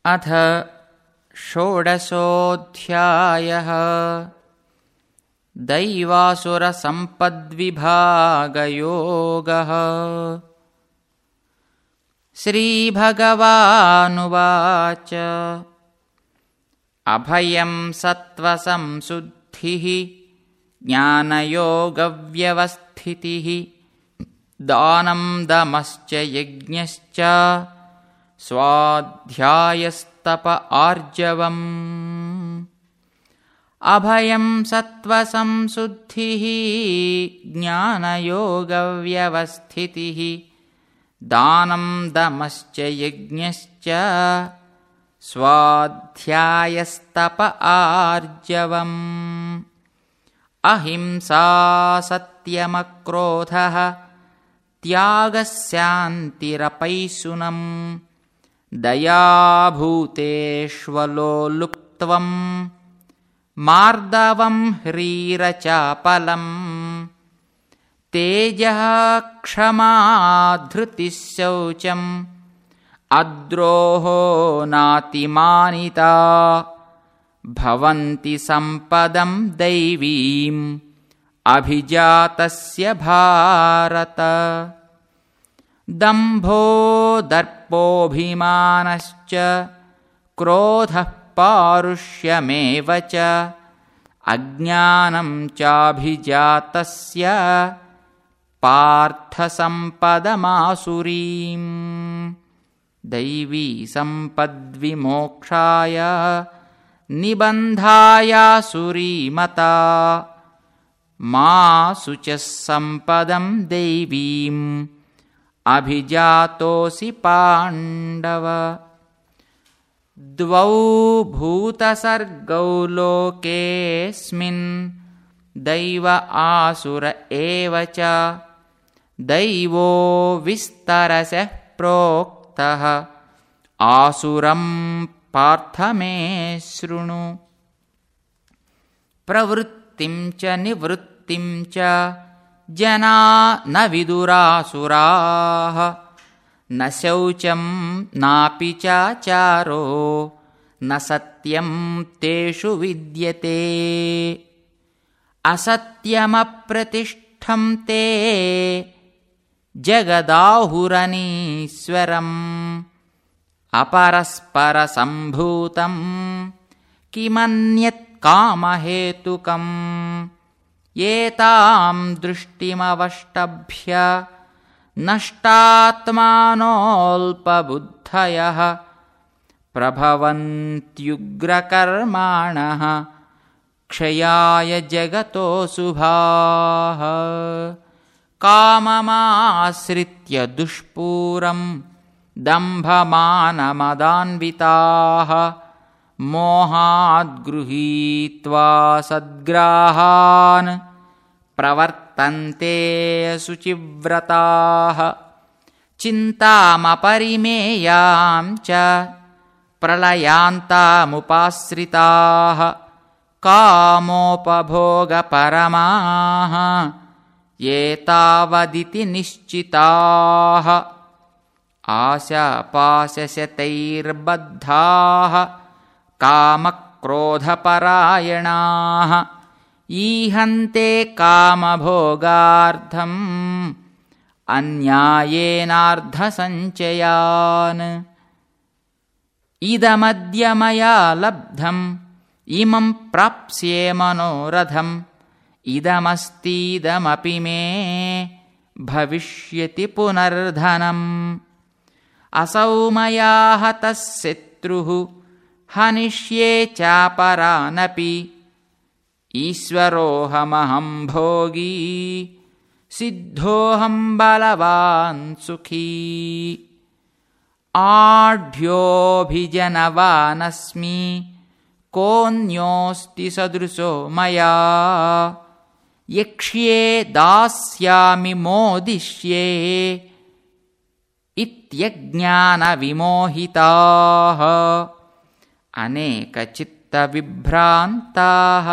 अथ षोडशोऽध्यायः। दैवासुरसम्पद्विभागयोगः। श्रीभगवानुवाच अभयं सत्त्वसंशुद्धिः ज्ञानयोगव्यवस्थितिः दानं दमश्च यज्ञश्च स्वाध्यायस्तप आर्जवम्। अभयं सत्त्वसंशुद्धिः ज्ञानयोगव्यवस्थितिः दानं दमश्च यज्ञश्च स्वाध्यायस्तप आर्जवम्। अहिंसा सत्यमक्रोधः त्यागस्शान्तिरपैशुनम् दयाभूतेष्वलोलुप्त्वम् मार्दवम् ह्रीरचापलम् तेजः क्षमा धृतिः शौचम् अद्रोहो नातिमानिता भवन्ति सम्पदं दैवीम् अभिजातस्य भारत। दम्भो दर्पोऽभिमानश्च क्रोधः पारुष्यमेव च अज्ञानं चाभिजातस्य पार्थसम्पदमासुरीम्। दैवी सम्पद्विमोक्षाय निबन्धायासुरीमता मा शुचः सम्पदं दैवीम् अभिजातोऽसि पाण्डव। द्वौ भूतसर्गौ लोकेऽस्मिन् दैव आसुर एव च दैवो विस्तरशः प्रोक्तः आसुरं पार्थ मे शृणु। प्रवृत्तिं च निवृत्तिं च जना न विदुरासुराः न शौचं नापि चाचारो न सत्यं तेषु विद्यते। असत्यमप्रतिष्ठं ते जगदाहुरनीश्वरम् अपरस्परसम्भूतं किमन्यत् कामहेतुकम्। एतां दृष्टिमवष्टभ्य नष्टात्मानोऽल्पबुद्धयः प्रभवन्त्युग्रकर्माणः क्षयाय जगतोऽशुभाः। काममाश्रित्य दुष्पूरं दम्भमानमदान्विताः मोहाद्गृहीत्वा सद्ग्राहान् प्रवर्तन्ते शुचिव्रताः। चिन्तामपरिमेयां च प्रलयान्तामुपाश्रिताः कामोपभोगपरमाः एतावदिति निश्चिताः। आशापाशशतैर्बद्धाः कामक्रोधपरायणाः ईहन्ते कामभोगार्थम् अन्यायेनार्धसञ्चयान्। इदमद्य मया लब्धम् इमं प्राप्स्ये मनोरथम् इदमस्तीदमपि मे भविष्यति पुनर्धनम्। असौ मया हतः शत्रुः हनिष्ये चापरानपि ईश्वरोऽहमहं भोगी सिद्धोऽहं बलवान् सुखी। आढ्योऽभिजनवानस्मि कोऽन्योऽस्ति सदृशो मया यक्ष्ये दास्यामि मोदिष्ये इत्यज्ञानविमोहिताः। अनेकचित्तविभ्रान्ताः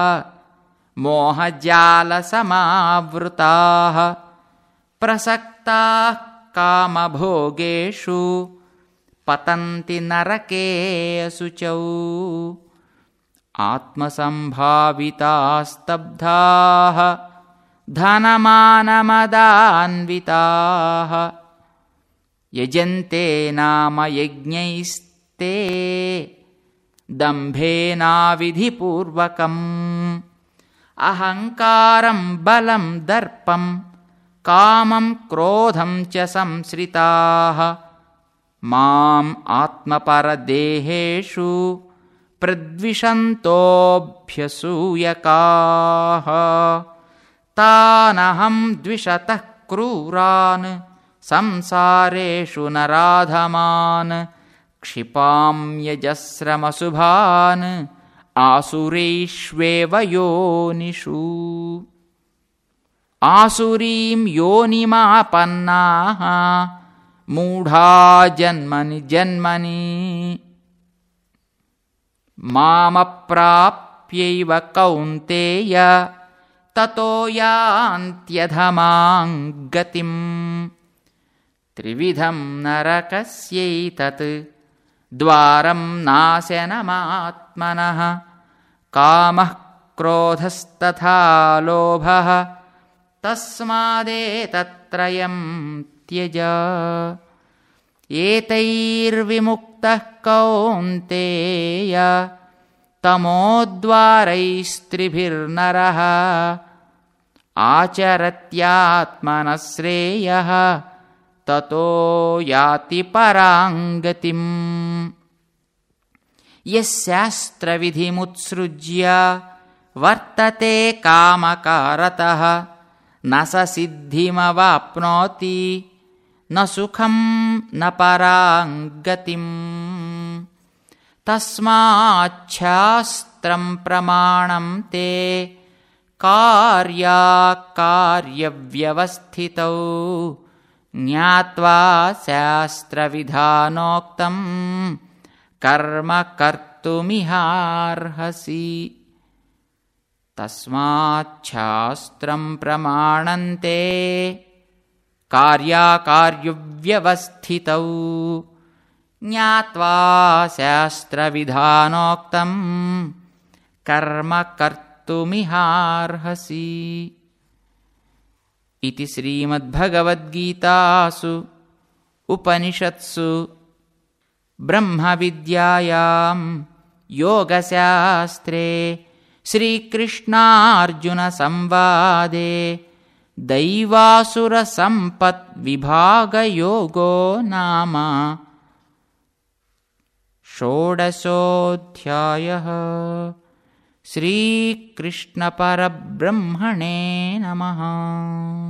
मोहजालसमावृताः प्रसक्ताः कामभोगेषु पतन्ति नरके शुचौ आत्मसम्भावितास्तब्धाः धनमानमदान्विताः यजन्ते नाम यज्ञैस्ते दम्भेनाविधिपूर्वकम् अहङ्कारं बलं दर्पं कामं क्रोधं च संश्रिताः माम् आत्मपरदेहेषु प्रद्विषन्तोऽभ्यसूयकाः तानहं द्विषतः क्रूरान् संसारेषु नराधमान् क्षिपाम्यजस्रमशुभान् आसुरीष्वेव योनिषु आसुरीं योनिमापन्नाः मूढा जन्मनि जन्मनि मामप्राप्यैव कौन्तेय ततो यान्त्यधमां गतिम् त्रिविधं नरकस्यैतत् द्वारं नाशनमात्मनः कामः क्रोधस्तथा लोभः तस्मादेतत्त्रयं त्यज एतैर्विमुक्तः कौन्तेय तमोद्वारैस्त्रिभिर्नरः आचरत्यात्मनः श्रेयः ततो याति परां गतिम् यस्यास्त्रविधिमुत्सृज्य वर्तते कामकारतः न स सिद्धिमवाप्नोति न सुखं न परां गतिम् तस्माच्छास्त्रं प्रमाणं ते कार्याकार्यव्यवस्थितौ ज्ञात्वा शास्त्रविधानोक्तं कर्म कर्तुमिहार्हसि तस्माच्छास्त्रं प्रमाणन्ते कार्याकार्यव्यवस्थितौ ज्ञात्वा शास्त्रविधानोक्तं कर्म कर्तुमिहार्हसि इति श्रीमद्भगवद्गीतासु उपनिषत्सु ब्रह्मविद्यायां योगशास्त्रे श्रीकृष्णार्जुनसंवादे दैवासुरसम्पद्विभागयोगो नाम षोडशोऽध्यायः। श्रीकृष्णपरब्रह्मणे नमः।